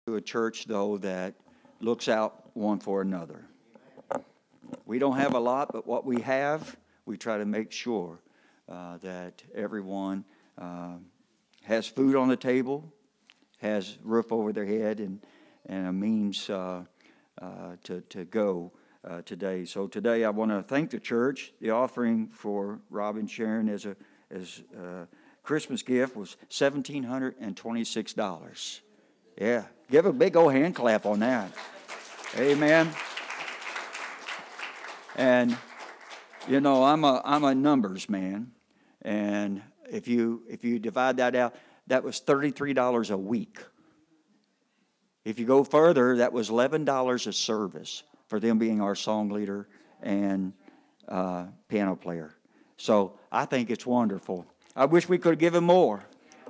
To a church, though, that looks out one for another. We don't have a lot, but what we have, we try to make sure that everyone has food on the table, has roof over their head, and a means to go today. So today I want to thank the church. The offering for Rob and Sharon as a Christmas gift was $1,726. Yeah, give a big old hand clap on that. Amen. And you know, I'm a numbers man, and if you divide that out, that was $33 a week. If you go further, that was $11 a service for them being our song leader and piano player. So I think it's wonderful. I wish we could have given more,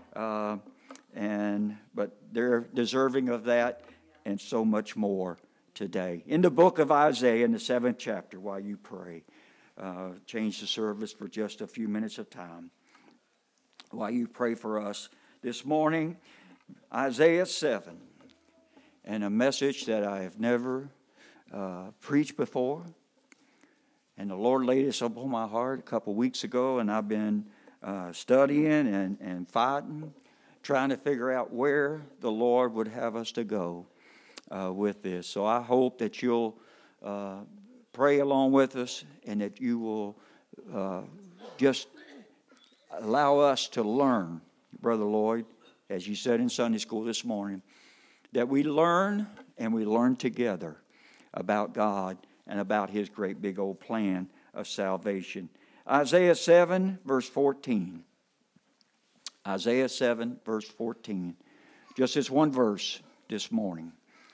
but they're deserving of that and so much more today. In the book of Isaiah, in the 7th chapter, while you pray, change the service for just a few minutes of time. While you pray for us this morning, Isaiah 7, and a message that I have never preached before. And the Lord laid this upon my heart a couple weeks ago, and I've been studying and fighting, trying to figure out where the Lord would have us to go with this. So I hope that you'll pray along with us, and that you will just allow us to learn, Brother Lloyd, as you said in Sunday school this morning, that we learn and we learn together about God and about His great big old plan of salvation. Isaiah 7, verse 14. Isaiah 7, verse 14. Just this one verse this morning.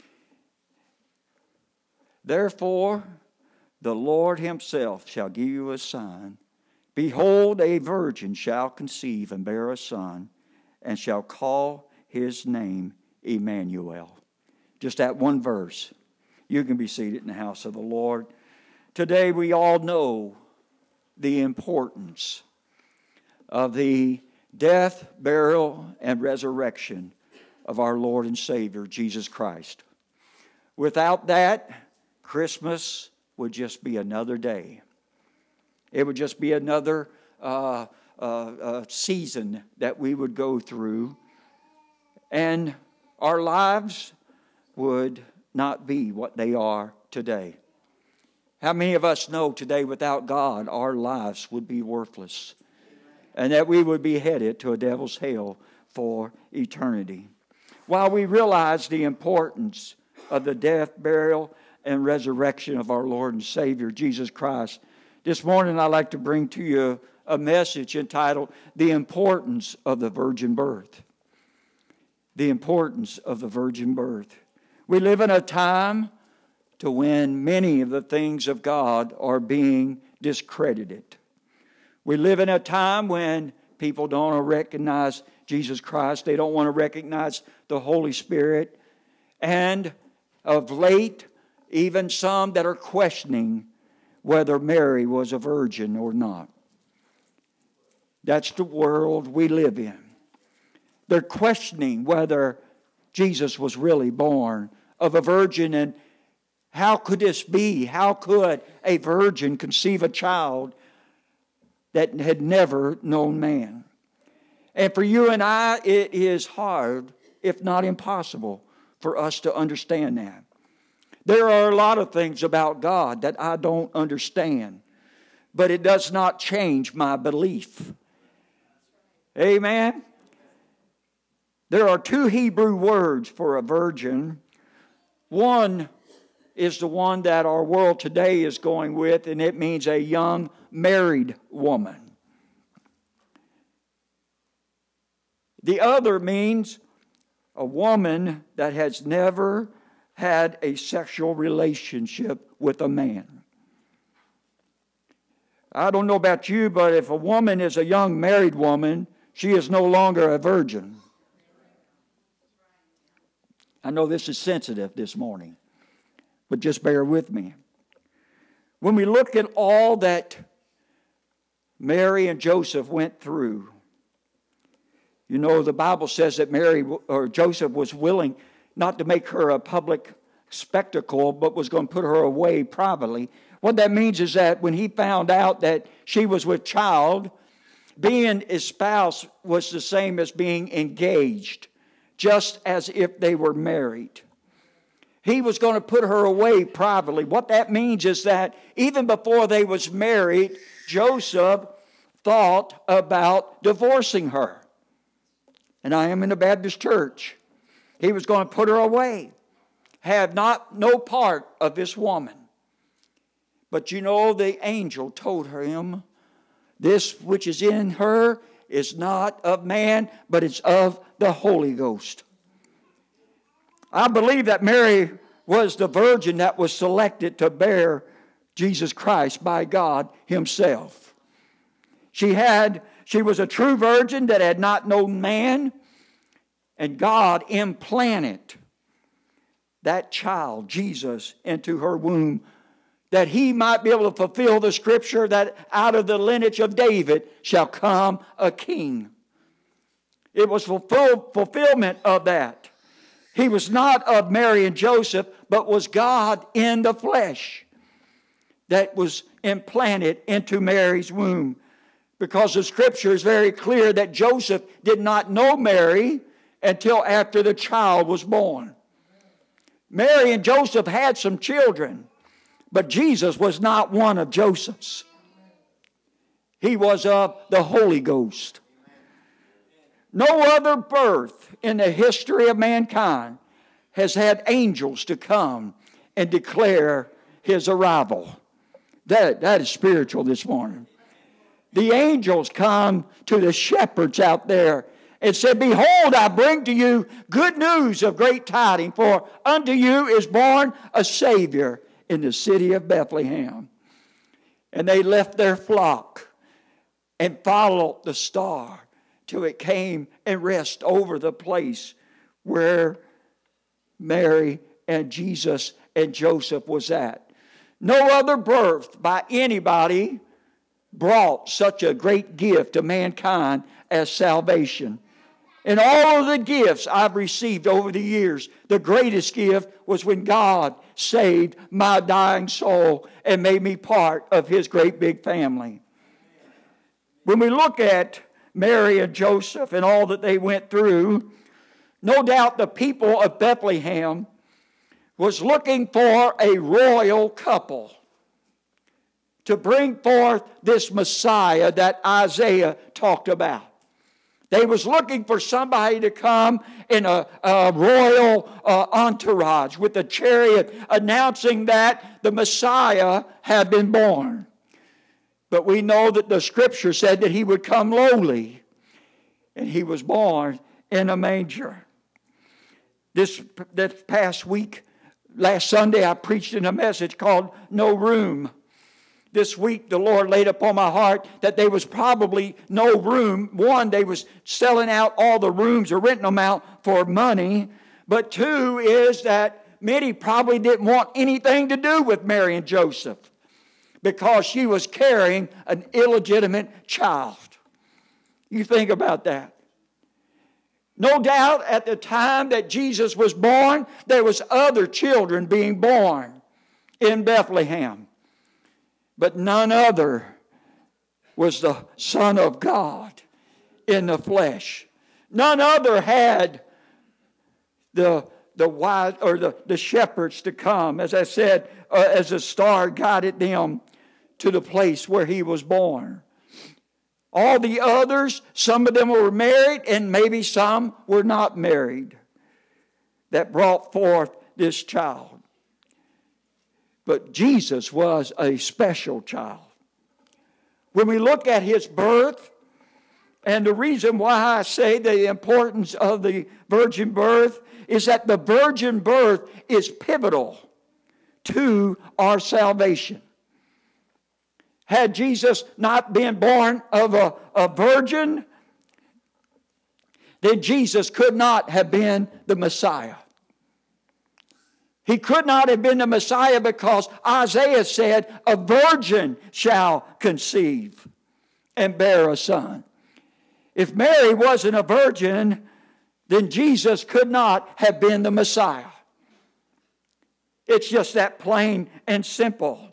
Therefore, the Lord Himself shall give you a sign. Behold, a virgin shall conceive and bear a son, and shall call His name Emmanuel. Just that one verse. You can be seated in the house of the Lord. Today we all know the importance of the death, burial, and resurrection of our Lord and Savior, Jesus Christ. Without that, Christmas would just be another day. It would just be another season that we would go through, and our lives would not be what they are today. How many of us know today without God our lives would be worthless, and that we would be headed to a devil's hell for eternity? While we realize the importance of the death, burial, and resurrection of our Lord and Savior, Jesus Christ, this morning I'd like to bring to you a message entitled, The Importance of the Virgin Birth. The importance of the virgin birth. We live in a time to when many of the things of God are being discredited. We live in a time when people don't want to recognize Jesus Christ. They don't want to recognize the Holy Spirit. And of late, even some that are questioning whether Mary was a virgin or not. That's the world we live in. They're questioning whether Jesus was really born of a virgin, and how could this be? How could a virgin conceive a child that had never known man? And for you and I, it is hard, if not impossible, for us to understand that. There are a lot of things about God that I don't understand, but it does not change my belief. Amen? There are two Hebrew words for a virgin. One is the one that our world today is going with, and it means a young married woman. The other means a woman that has never had a sexual relationship with a man. I don't know about you, but if a woman is a young married woman, she is no longer a virgin. I know this is sensitive this morning, but just bear with me. When we look at all that Mary and Joseph went through, you know, the Bible says that Joseph was willing not to make her a public spectacle, but was going to put her away privately. What that means is that when he found out that she was with child, being espoused was the same as being engaged, just as if they were married. He was going to put her away privately. What that means is that even before they was married, Joseph thought about divorcing her. And I am in a Baptist church. He was going to put her away. Have no part of this woman. But you know, the angel told him, this which is in her is not of man, but it's of the Holy Ghost. I believe that Mary was the virgin that was selected to bear Jesus Christ by God Himself. She was a true virgin that had not known man, and God implanted that child, Jesus, into her womb, that He might be able to fulfill the scripture that out of the lineage of David shall come a king. It was fulfillment of that. He was not of Mary and Joseph, but was God in the flesh that was implanted into Mary's womb. Because the scripture is very clear that Joseph did not know Mary until after the child was born. Mary and Joseph had some children, but Jesus was not one of Joseph's. He was of the Holy Ghost. No other birth in the history of mankind has had angels to come and declare His arrival. That is spiritual this morning. The angels come to the shepherds out there and said, behold, I bring to you good news of great tidings, for unto you is born a Savior in the city of Bethlehem. And they left their flock and followed the star till it came and rest over the place where Mary and Jesus and Joseph was at. No other birth by anybody brought such a great gift to mankind as salvation. And all of the gifts I've received over the years, the greatest gift was when God saved my dying soul and made me part of His great big family. When we look at Mary and Joseph and all that they went through, no doubt the people of Bethlehem was looking for a royal couple to bring forth this Messiah that Isaiah talked about. They was looking for somebody to come in a royal entourage with a chariot announcing that the Messiah had been born. But we know that the scripture said that He would come lowly, and He was born in a manger. This past week, last Sunday, I preached in a message called No Room. This week the Lord laid upon my heart that there was probably no room. One, they was selling out all the rooms or renting them out for money. But two is that many probably didn't want anything to do with Mary and Joseph because she was carrying an illegitimate child. You think about that. No doubt at the time that Jesus was born, there was other children being born in Bethlehem. But none other was the Son of God in the flesh. None other had the wise or the shepherds to come, as I said, as the star guided them to the place where He was born. All the others, some of them were married and maybe some were not married, that brought forth this child. But Jesus was a special child. When we look at His birth, and the reason why I say the importance of the virgin birth is that the virgin birth is pivotal to our salvation. Had Jesus not been born of a virgin, then Jesus could not have been the Messiah. He could not have been the Messiah because Isaiah said, a virgin shall conceive and bear a son. If Mary wasn't a virgin, then Jesus could not have been the Messiah. It's just that plain and simple.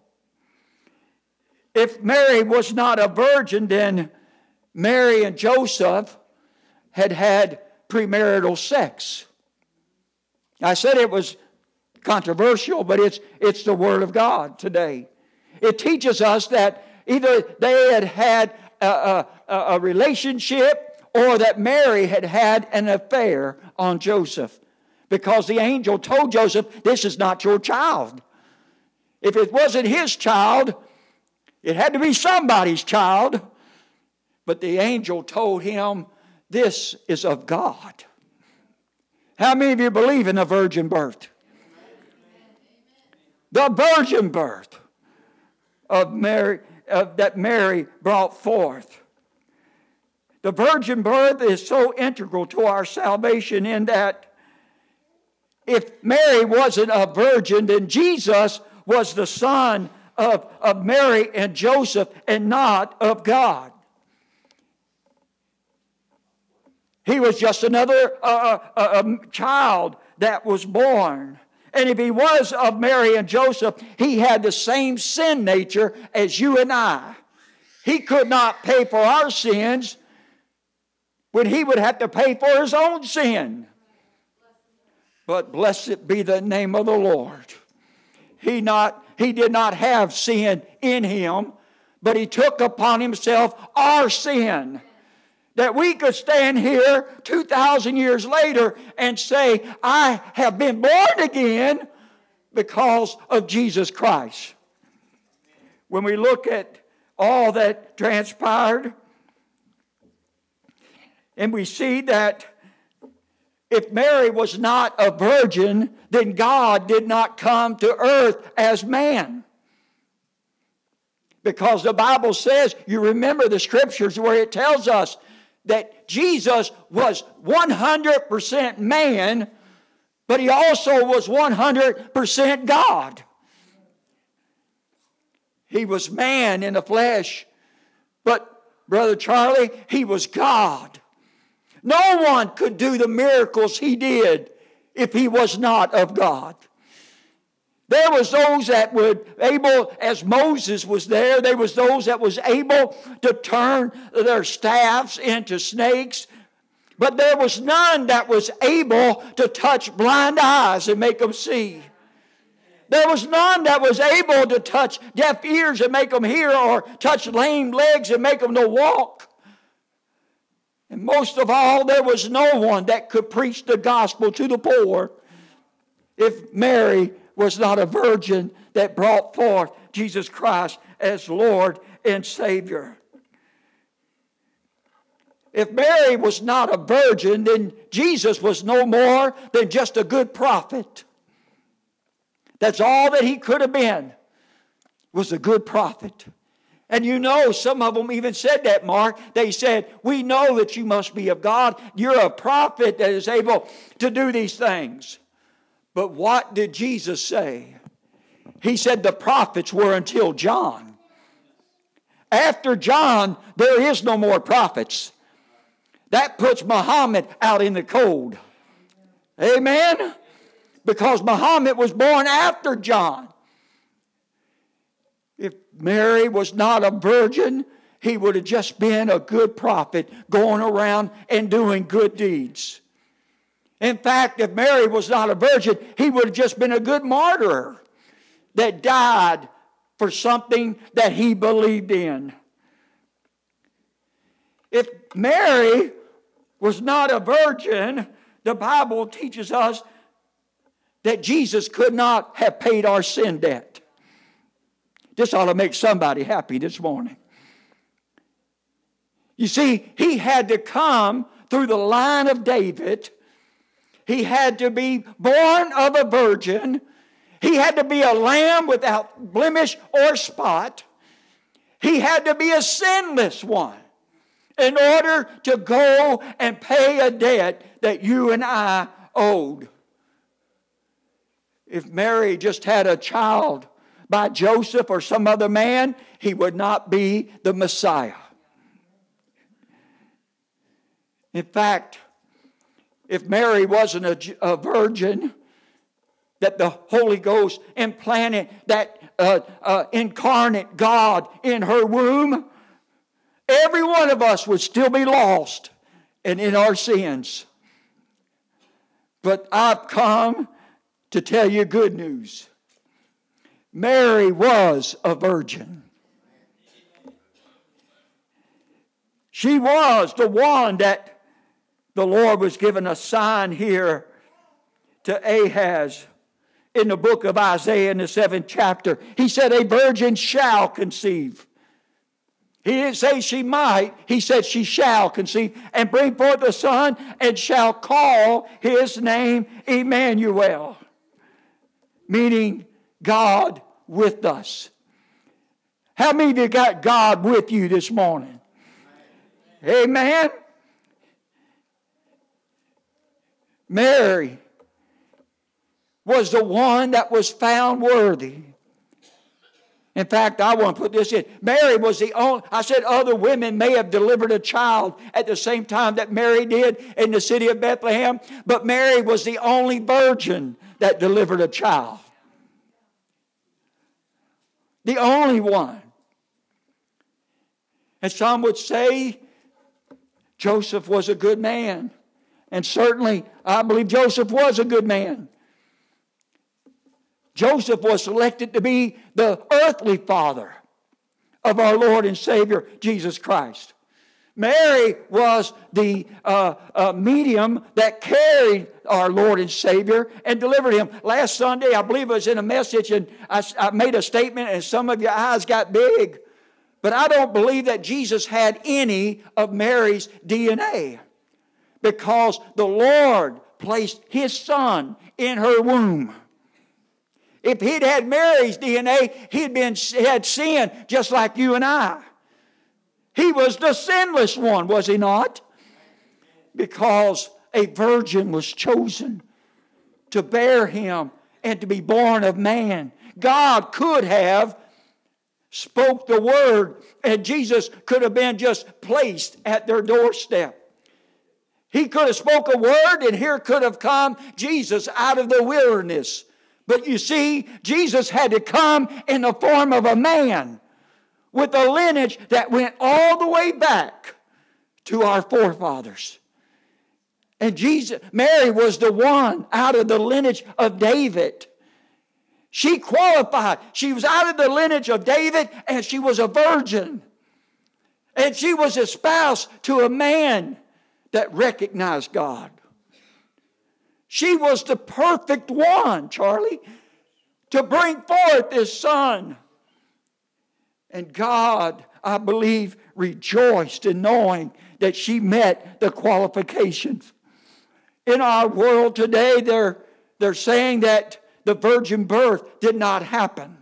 If Mary was not a virgin, then Mary and Joseph had premarital sex. I said it was controversial, but it's the Word of God today. It teaches us that either they had a relationship or that Mary had an affair on Joseph, because the angel told Joseph, this is not your child. If it wasn't his child, it had to be somebody's child. But the angel told him, this is of God. How many of you believe in the virgin birth? The virgin birth of Mary, that Mary brought forth. The virgin birth is so integral to our salvation in that if Mary wasn't a virgin, then Jesus was the son of Mary and Joseph and not of God. He was just another child that was born. And if he was of Mary and Joseph, he had the same sin nature as you and I. He could not pay for our sins when he would have to pay for his own sin. But blessed be the name of the Lord. He did not have sin in him, but he took upon himself our sin. That we could stand here 2,000 years later and say, I have been born again because of Jesus Christ. When we look at all that transpired, and we see that if Mary was not a virgin, then God did not come to earth as man. Because the Bible says, you remember the scriptures where it tells us that Jesus was 100% man, but he also was 100% God. He was man in the flesh, but Brother Charlie, he was God. No one could do the miracles he did if he was not of God. There was those that would able, as Moses was there was those that was able to turn their staffs into snakes. But there was none that was able to touch blind eyes and make them see. There was none that was able to touch deaf ears and make them hear, or touch lame legs and make them to walk. And most of all, there was no one that could preach the gospel to the poor if Mary was not a virgin that brought forth Jesus Christ as Lord and Savior. If Mary was not a virgin, then Jesus was no more than just a good prophet. That's all that he could have been, was a good prophet. And you know, some of them even said that, Mark. They said, we know that you must be of God. You're a prophet that is able to do these things. But what did Jesus say? He said the prophets were until John. After John, there is no more prophets. That puts Muhammad out in the cold. Amen? Because Muhammad was born after John. If Mary was not a virgin, he would have just been a good prophet going around and doing good deeds. In fact, if Mary was not a virgin, he would have just been a good martyr that died for something that he believed in. If Mary was not a virgin, the Bible teaches us that Jesus could not have paid our sin debt. This ought to make somebody happy this morning. You see, he had to come through the line of David. He had to be born of a virgin. He had to be a lamb without blemish or spot. He had to be a sinless one in order to go and pay a debt that you and I owed. If Mary just had a child by Joseph or some other man, he would not be the Messiah. In fact, if Mary wasn't a virgin, that the Holy Ghost implanted that incarnate God in her womb, every one of us would still be lost and in our sins. But I've come to tell you good news. Mary was a virgin. She was the one that the Lord was giving a sign here to Ahaz in the book of Isaiah in the 7th chapter. He said, a virgin shall conceive. He didn't say she might. He said she shall conceive and bring forth a son and shall call his name Emmanuel, meaning God with us. How many of you got God with you this morning? Amen. Mary was the one that was found worthy. In fact, I want to put this in. Mary was the only, I said other women may have delivered a child at the same time that Mary did in the city of Bethlehem, but Mary was the only virgin that delivered a child. The only one. And some would say Joseph was a good man. And certainly, I believe Joseph was a good man. Joseph was selected to be the earthly father of our Lord and Savior, Jesus Christ. Mary was the medium that carried our Lord and Savior and delivered him. Last Sunday, I believe it was in a message, and I made a statement, and some of your eyes got big. But I don't believe that Jesus had any of Mary's DNA, because the Lord placed His Son in her womb. If He'd had Mary's DNA, He had sin just like you and I. He was the sinless one, was He not? Because a virgin was chosen to bear Him and to be born of man. God could have spoke the word, and Jesus could have been just placed at their doorstep. He could have spoke a word, and here could have come Jesus out of the wilderness. But you see, Jesus had to come in the form of a man with a lineage that went all the way back to our forefathers. And Mary was the one out of the lineage of David. She qualified. She was out of the lineage of David, and she was a virgin. And she was espoused to a man that recognized God. She was the perfect one, Charlie, to bring forth His Son. And God, I believe, rejoiced in knowing that she met the qualifications. In our world today, they're saying that the virgin birth did not happen.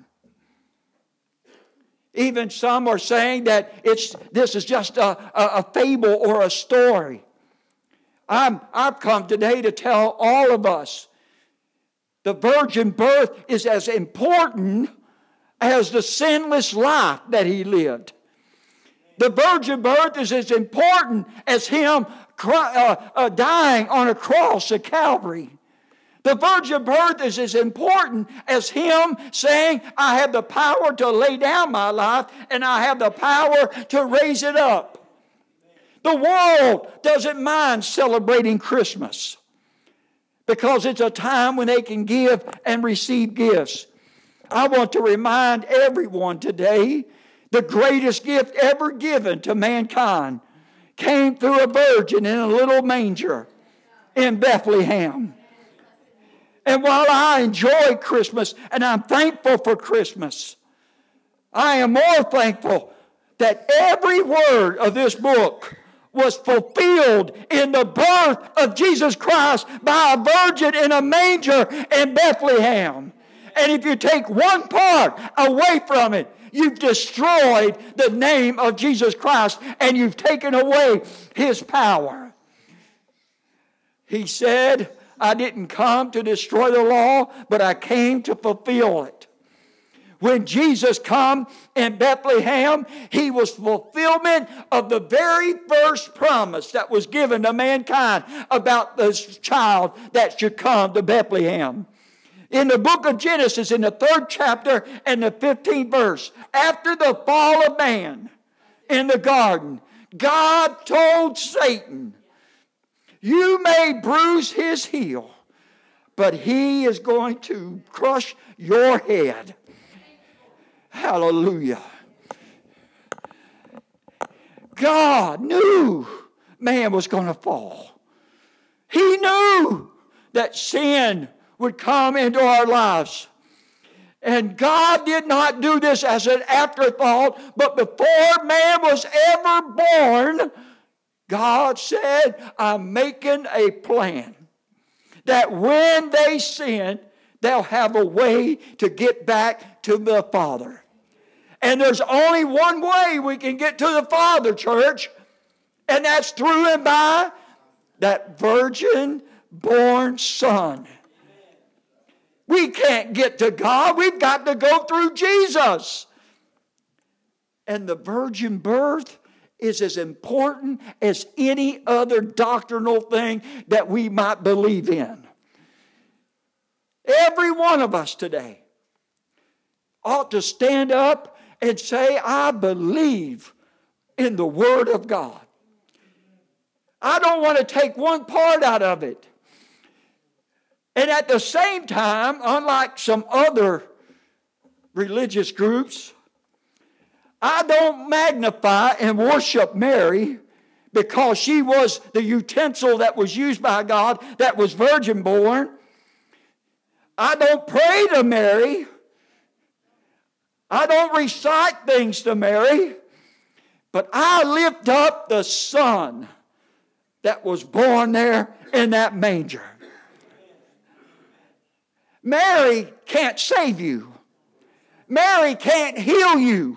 Even some are saying that this is just a fable or a story. I've come today to tell all of us the virgin birth is as important as the sinless life that He lived. The virgin birth is as important as Him dying on a cross at Calvary. The virgin birth is as important as Him saying, I have the power to lay down my life and I have the power to raise it up. The world doesn't mind celebrating Christmas because it's a time when they can give and receive gifts. I want to remind everyone today, the greatest gift ever given to mankind came through a virgin in a little manger in Bethlehem. And while I enjoy Christmas and I'm thankful for Christmas, I am more thankful that every word of this book was fulfilled in the birth of Jesus Christ by a virgin in a manger in Bethlehem. And if you take one part away from it, you've destroyed the name of Jesus Christ and you've taken away His power. He said, I didn't come to destroy the law, but I came to fulfill it. When Jesus come in Bethlehem, he was fulfillment of the very first promise that was given to mankind about this child that should come to Bethlehem. In the book of Genesis, in the 3rd chapter and the 15th verse, after the fall of man in the garden, God told Satan, you may bruise his heel, but he is going to crush your head. Hallelujah. God knew man was going to fall. He knew that sin would come into our lives. And God did not do this as an afterthought, but before man was ever born, God said, I'm making a plan that when they sin, they'll have a way to get back to the Father. And there's only one way we can get to the Father, church, and that's through and by that virgin-born Son. We can't get to God. We've got to go through Jesus. And the virgin birth is as important as any other doctrinal thing that we might believe in. Every one of us today ought to stand up and say, I believe in the Word of God. I don't want to take one part out of it. And at the same time, unlike some other religious groups, I don't magnify and worship Mary because she was the utensil that was used by God that was virgin born. I don't pray to Mary. I don't recite things to Mary. But I lift up the Son that was born there in that manger. Mary can't save you. Mary can't heal you.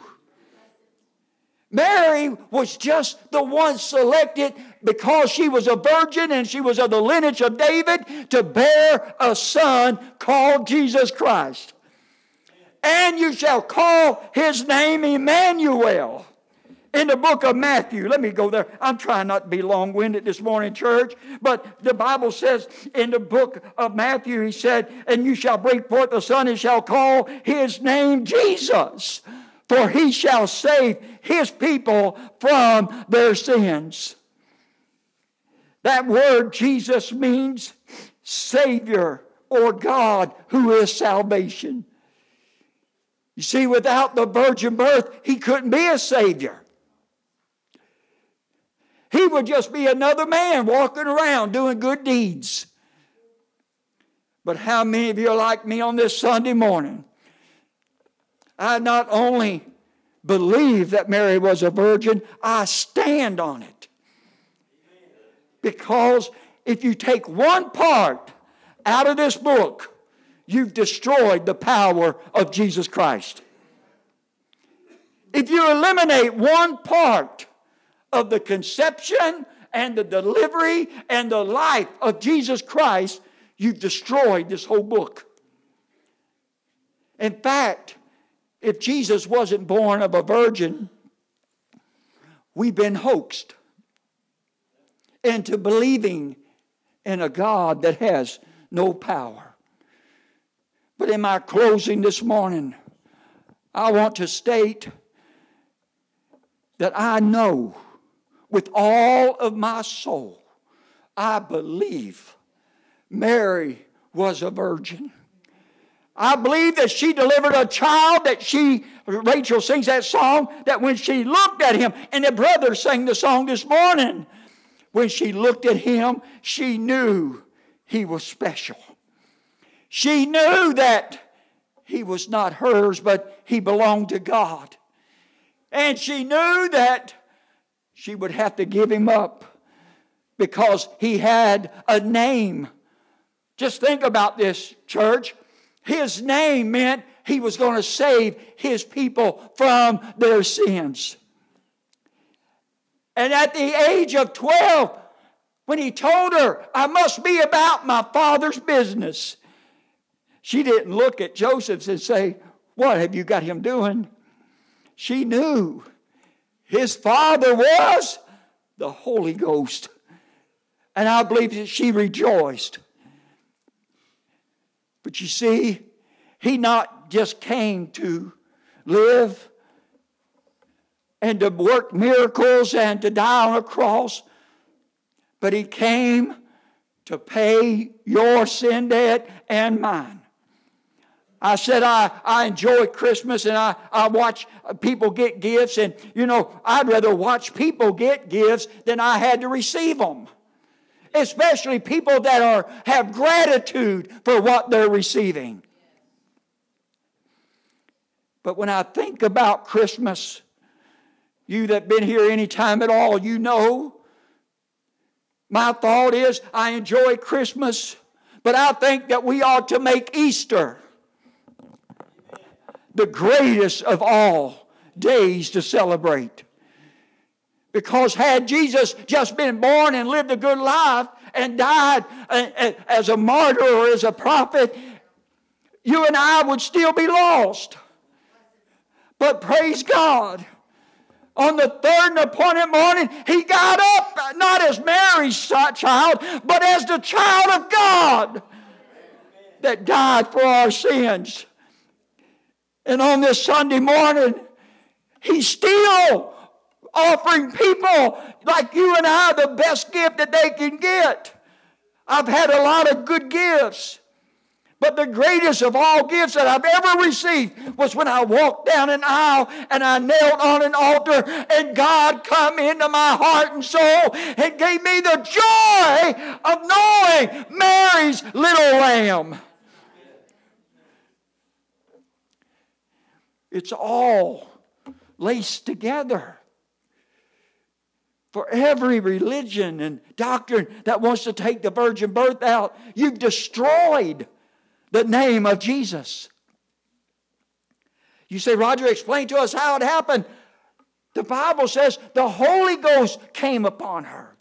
Mary was just the one selected because she was a virgin and she was of the lineage of David to bear a son called Jesus Christ. And you shall call his name Emmanuel. In the book of Matthew, let me go there. I'm trying not to be long-winded this morning, church. But the Bible says in the book of Matthew, he said, and you shall bring forth a son and shall call his name Jesus. For he shall save his people from their sins. That word Jesus means Savior or God who is salvation. You see, without the virgin birth, he couldn't be a Savior. He would just be another man walking around doing good deeds. But how many of you are like me on this Sunday morning? I not only believe that Mary was a virgin, I stand on it. Because if you take one part out of this book, you've destroyed the power of Jesus Christ. If you eliminate one part of the conception and the delivery and the life of Jesus Christ, you've destroyed this whole book. In fact, if Jesus wasn't born of a virgin, we've been hoaxed into believing in a God that has no power. But in my closing this morning, I want to state that I know with all of my soul, I believe Mary was a virgin. I believe that she delivered a child Rachel sings that song, that when she looked at him, and the brothers sang the song this morning, when she looked at him, she knew he was special. She knew that he was not hers, but he belonged to God. And she knew that she would have to give him up because he had a name. Just think about this, church. His name meant he was going to save his people from their sins. And at the age of 12, when he told her, I must be about my Father's business, she didn't look at Joseph and say, What have you got him doing? She knew his father was the Holy Ghost. And I believe that she rejoiced. But you see, he not just came to live and to work miracles and to die on a cross, but he came to pay your sin debt and mine. I said I enjoy Christmas and I watch people get gifts, and I'd rather watch people get gifts than I had to receive them. Especially people that have gratitude for what they're receiving. But when I think about Christmas, you that been here any time at all, you know, my thought is I enjoy Christmas, but I think that we ought to make Easter the greatest of all days to celebrate. Because had Jesus just been born and lived a good life and died as a martyr or as a prophet, you and I would still be lost. But praise God, on the third and appointed morning, he got up, not as Mary's child, but as the child of God that died for our sins. And on this Sunday morning, he's still offering people like you and I the best gift that they can get. I've had a lot of good gifts, but the greatest of all gifts that I've ever received was when I walked down an aisle and I knelt on an altar and God come into my heart and soul and gave me the joy of knowing Mary's little lamb. It's all laced together. For every religion and doctrine that wants to take the virgin birth out, you've destroyed the name of Jesus. You say, Roger, explain to us how it happened. The Bible says the Holy Ghost came upon her.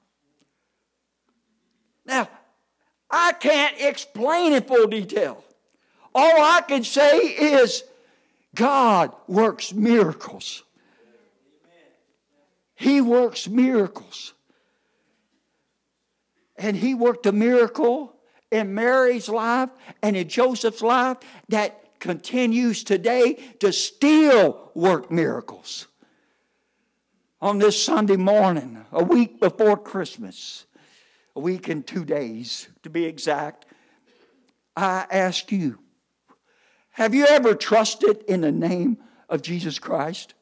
Now, I can't explain in full detail. All I can say is God works miracles. He works miracles. And he worked a miracle in Mary's life and in Joseph's life that continues today to still work miracles. On this Sunday morning, a week before Christmas, a week and 2 days to be exact, I ask you, have you ever trusted in the name of Jesus Christ?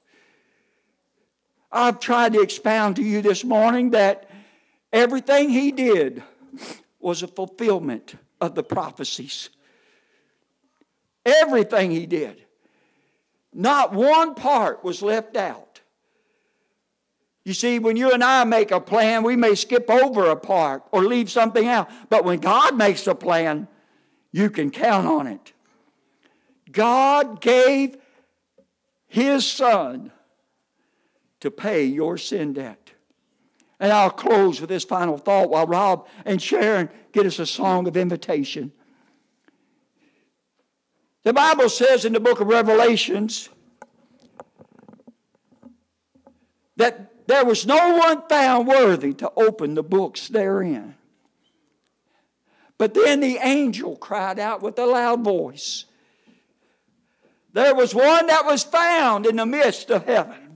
I've tried to expound to you this morning that everything he did was a fulfillment of the prophecies. Everything he did. Not one part was left out. You see, when you and I make a plan, we may skip over a part or leave something out. But when God makes a plan, you can count on it. God gave his Son to pay your sin debt. And I'll close with this final thought while Rob and Sharon get us a song of invitation. The Bible says in the book of Revelations that there was no one found worthy to open the books therein. But then the angel cried out with a loud voice. There was one that was found in the midst of heaven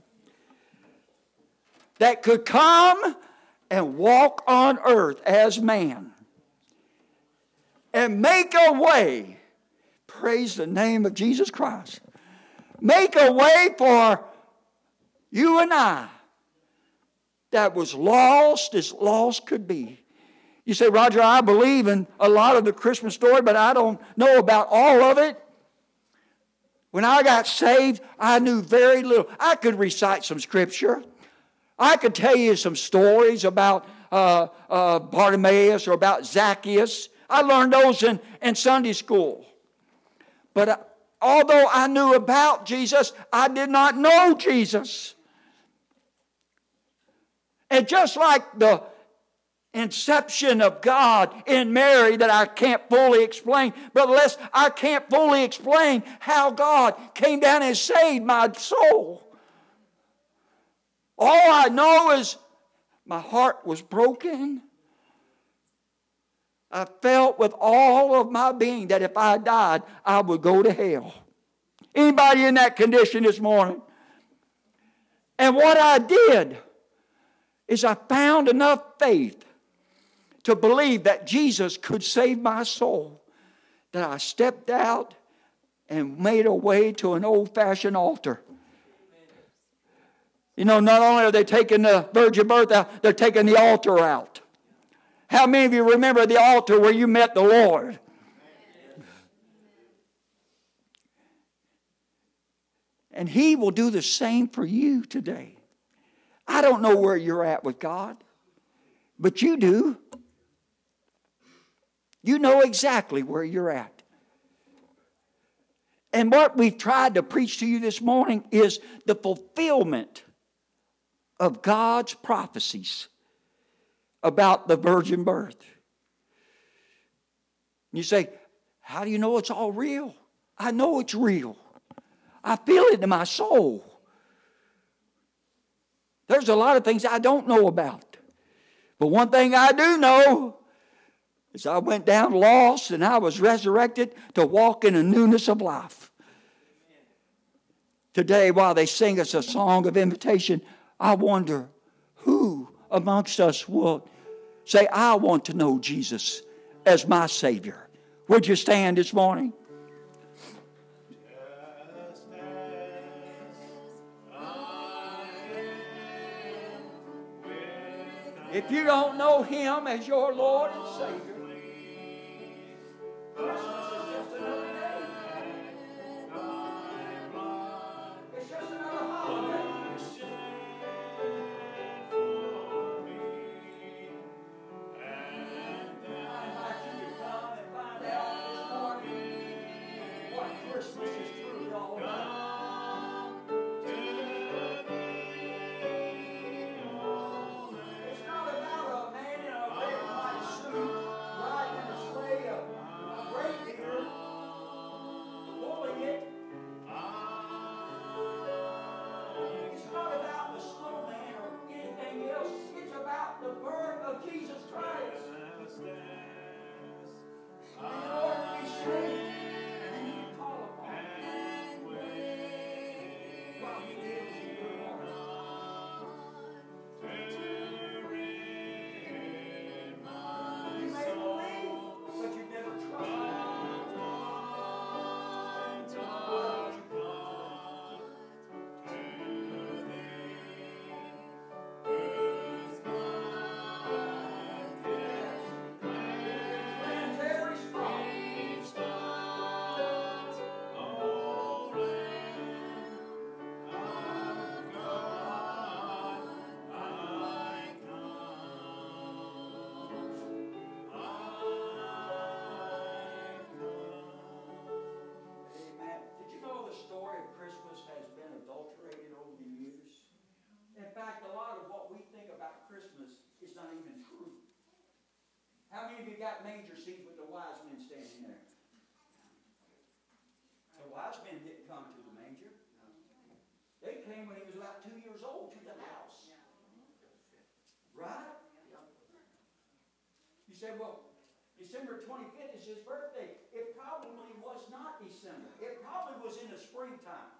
that could come and walk on earth as man and make a way, praise the name of Jesus Christ, make a way for you and I that was lost as lost could be. You say, Roger, I believe in a lot of the Christmas story, but I don't know about all of it. When I got saved, I knew very little. I could recite some scripture. I could tell you some stories about Bartimaeus or about Zacchaeus. I learned those in Sunday school. But although I knew about Jesus, I did not know Jesus. And just like the inception of God in Mary that I can't fully explain. Brother Les, I can't fully explain how God came down and saved my soul. All I know is my heart was broken. I felt with all of my being that if I died, I would go to hell. Anybody in that condition this morning? And what I did is I found enough faith to believe that Jesus could save my soul, that I stepped out and made a way to an old-fashioned altar. You know, not only are they taking the virgin birth out, they're taking the altar out. How many of you remember the altar where you met the Lord? And He will do the same for you today. I don't know where you're at with God, but you do. You know exactly where you're at. And what we've tried to preach to you this morning is the fulfillment of God's prophecies about the virgin birth. You say, how do you know it's all real? I know it's real. I feel it in my soul. There's a lot of things I don't know about. But one thing I do know is I went down lost and I was resurrected to walk in a newness of life. Today, while they sing us a song of invitation, I wonder who amongst us will say, I want to know Jesus as my Savior. Would you stand this morning? If you don't know Him as your Lord and Savior, Christmas is just another day. It's just another holiday. I invite you to come and find out this morning what Christmas is truly all about. It's not about a man in a red and white suit riding in a sleigh of reindeer, pulling it. It's not about the snowman or anything else. It's about the birth of Jesus Christ. And in order to be saved, you need to call upon Him while He lives in your heart. You may believe, but you've never tried. Cleanse every spot. Amen. Did you know the story of Christmas has been adulterated over the years? In fact, a lot of what we think about Christmas is not even true. How many of you got manger scenes with the wise men standing there? The wise men didn't come to the manger. They came when he was about 2 years old to the house. Right? You say, well, December 25th is his birthday. It probably was not December. It probably was in the springtime.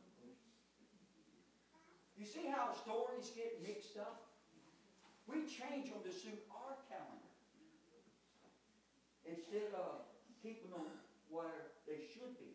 You see how stories get mixed up? We change them to suit our calendar instead of keeping them where they should be.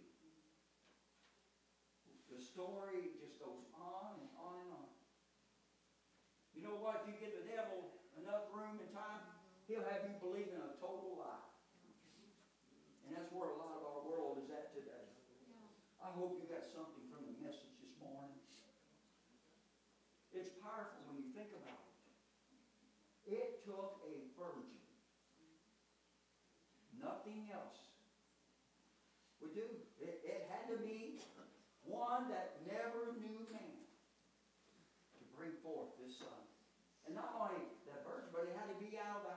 The story just goes on and on and on. You know what? If you give the devil enough room and time, he'll have you believe in a total lie. And that's where a lot of our world is at today. I hope you got something from the message this morning. It's powerful when you think about it. It took a virgin. Nothing else would do. It had to be one that never knew man to bring forth this son. And not only that virgin, but it had to be out of the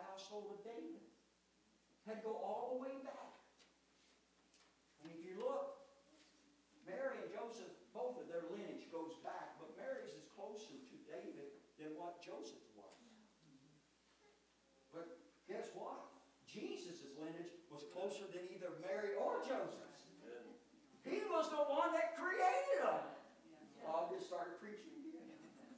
had to go all the way back. And if you look, Mary and Joseph, both of their lineage goes back, but Mary's is closer to David than what Joseph was. But guess what? Jesus' lineage was closer than either Mary or Joseph's. He was the one that created them. I'll just start preaching again.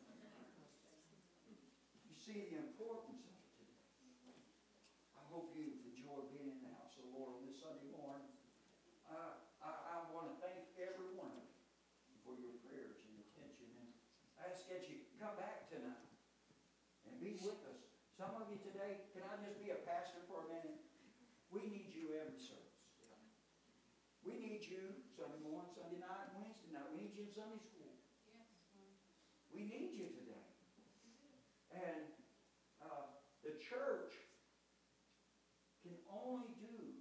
You see the importance of it today. I hope you've enjoyed being in the house of the Lord on this Sunday morning. I want to thank every one of you for your prayers and attention. And I ask that you come back tonight and be with us. Some of you today, can I just be a pastor for a minute? We need you every service. We need you Sunday morning, Sunday night, and Wednesday night. We need you in Sunday school. We need you today. And the church can only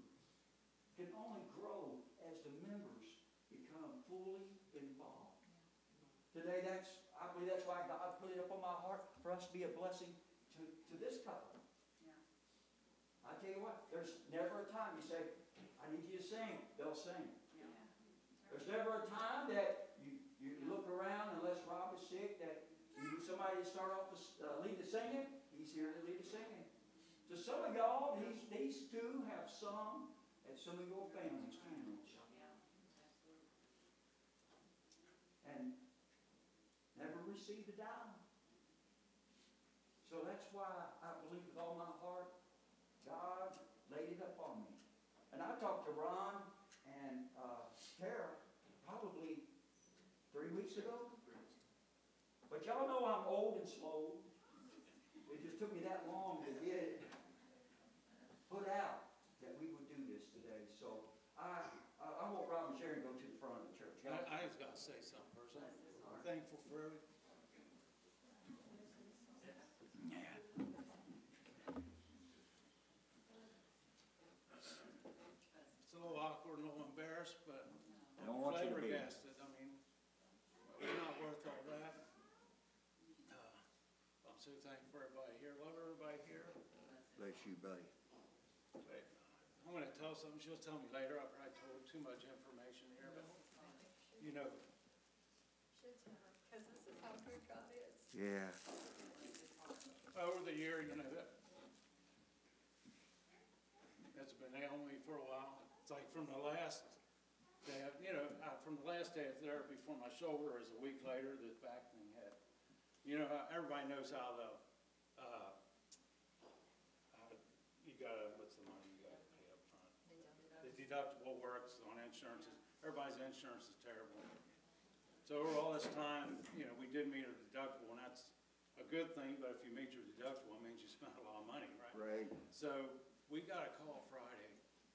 grow as the members become fully involved. Today, I believe that's why God put it up on my heart for us to be a blessing to this couple. Yeah. I tell you what, there's never a time you say, I need you to sing. They'll sing. Yeah. There's never a time that you look around, unless Rob is sick, that you need somebody to start off the lead the singing. He's here to lead the singing. So some of y'all, these two have sung at some of your families' funerals. And never received a dime. So that's why I believe with all my heart, God laid it up on me. And I talked to Ron and Tara probably 3 weeks ago. But y'all know I'm old and slow. It just took me that long to get it put out that we would do this today. So I want Rob and Sharon to go to the front of the church. I just got to say something first. I'm thankful for everything. Yeah. It's a little awkward and a little embarrassed, but I don't want you to be. flabbergasted. I mean, we're not worth all that. I'm so thankful for everybody here. Love everybody here. Bless you, buddy. But I'm going to tell something. She'll tell me later. I probably told too much information here, but you know. Because this is how good God is. Yeah. Over the year, you know, that's been ailing me for a while. It's like from the last day, from the last day of therapy for my shoulder is a week later, this back thing had. You know, everybody knows how you gotta, what's the money you gotta pay up front? The deductible works on insurances. Everybody's insurance is terrible. So over all this time, we did meet our deductible, and that's a good thing, but if you meet your deductible, it means you spent a lot of money, right? Right. So we got a call Friday.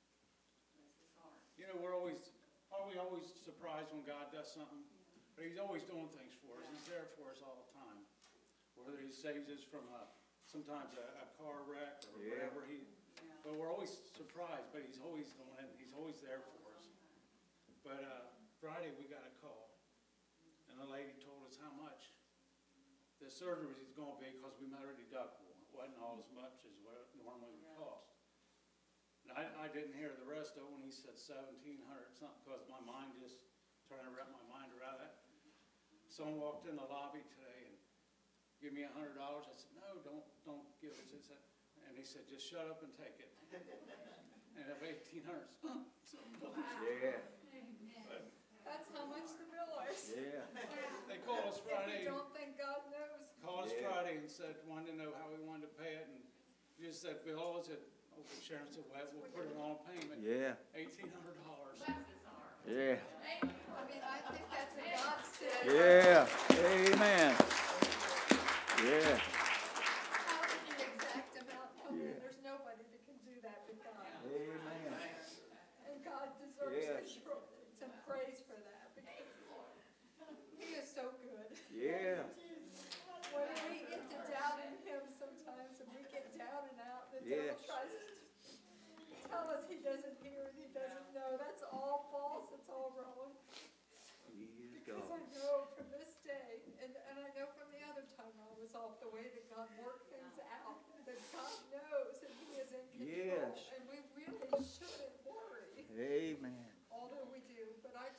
Are we always surprised when God does something? But he's always doing things for us. He's there for us all the time. Whether he saves us from sometimes a car wreck or whatever. But we're always surprised, but he's always doing it. He's always there for us. But Friday we got a call. And the lady told us how much the surgery was going to be because we met our deductible. It wasn't all as much as what it normally would cost. And I didn't hear the rest of it when he said $1,700 something because my mind just trying to wrap my mind around that. Someone walked in the lobby today and gave me $100. I said, no, don't give it. And he said, just shut up and take it. And if $1,800, Yeah. but That's how much the bill is. Yeah. they called us If Friday. you don't think God knows. Called us Friday and said, wanted to know how we wanted to pay it. And we just said, Bill, is it? Sharon said, well, we'll put it on payment. Yeah. $1,800. Yeah. I mean, I think that's what God said. Yeah. Amen. Yeah. How did the exact amount come in? There's nobody that can do that but God. Amen. And God deserves some praise for that because he is so good. Yeah. When we get to doubt in him sometimes and we get down and out, the devil tries to tell us he doesn't hear and he doesn't know. That's all false. It's all wrong. Because I know from this day, and I know from the other time I was off, the way that God worked things out, that God knows and he is in control. Yes. And we really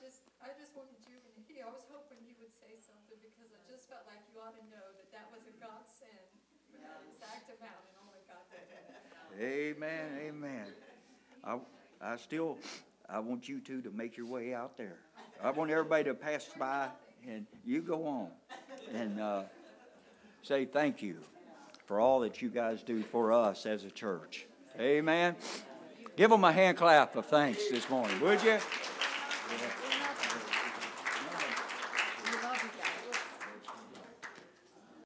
just wanted you, and I was hoping you would say something because I just felt like you ought to know that that was a godsend for that exact amount, and only God can do that. Amen, amen. I want you two to make your way out there. I want everybody to pass by, and you go on and say thank you for all that you guys do for us as a church. Amen. Give them a hand clap of thanks this morning, would you?